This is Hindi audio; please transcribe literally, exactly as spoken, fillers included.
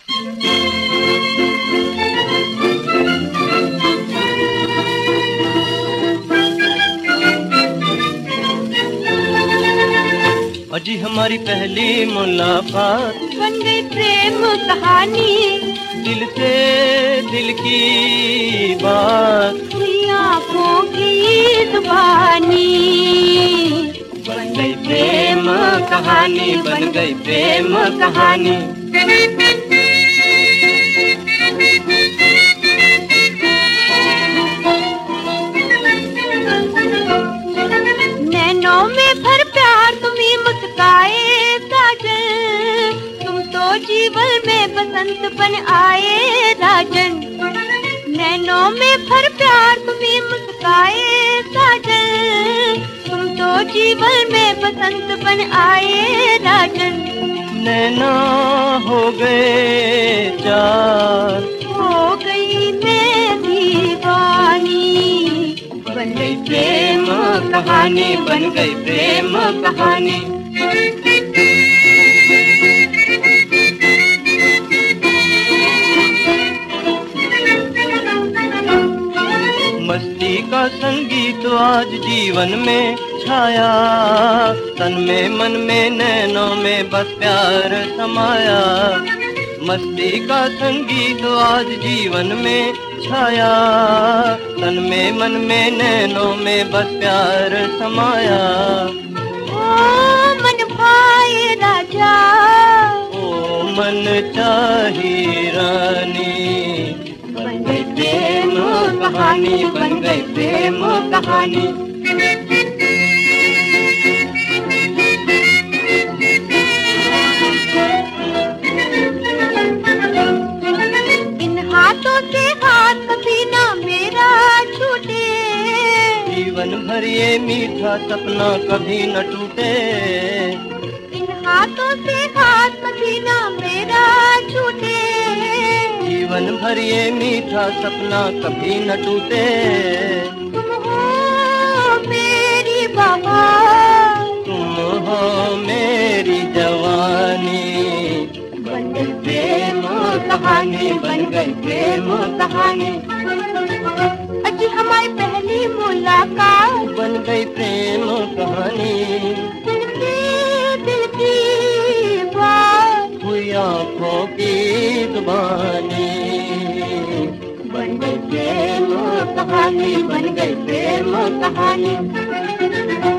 अजी हमारी पहली मुलाकात बन गई प्रेम कहानी, दिल से दिल की बात हुई आँखों की जुबानी। बन गई प्रेम कहानी, बन गई प्रेम कहानी। नैनों में भर प्यार तुम्ही मुस्काए साजन, तुम तो जीवन में बसंत बन आए राजन। नैनों में भर प्यार तुम्ही मुस्काए साजन, तुम तो जीवन में बसंत बन आए राजन। नैना हो गए चार, हो गई मैं दीवानी, बन गई प्रेम कहानी, बन गई प्रेम कहानी। मस्ती का संगीत आज जीवन में छाया, तन में मन में नैनों में बस प्यार समाया। मस्ती का संगीत आज जीवन में छाया, तन में मन में नैनों में बस प्यार समाया। ओ मन भाए राजा, ओ मन चाही रानी, बन गई प्रेम कहानी, बन गई प्रेम कहानी। इन हाथों से हाथ कभी ना मेरा छूटे, जीवन भर ये मीठा सपना कभी न टूटे। इन हाथों से हाथ कभी ना मेरा छूटे, जीवन भर ये मीठा सपना कभी न टूटे। तुम हो मेरी बाबा, तुम हो मेरी जवानी, बन गई प्रेम कहानी, बन गई प्रेम कहानी। अजी हमारी पहली मुलाकात बन गई प्रेम कहानी, दिल की दिल की बात हुई आँखों की जुबानी। बन गई प्रेम कहानी, बन गई प्रेम कहानी।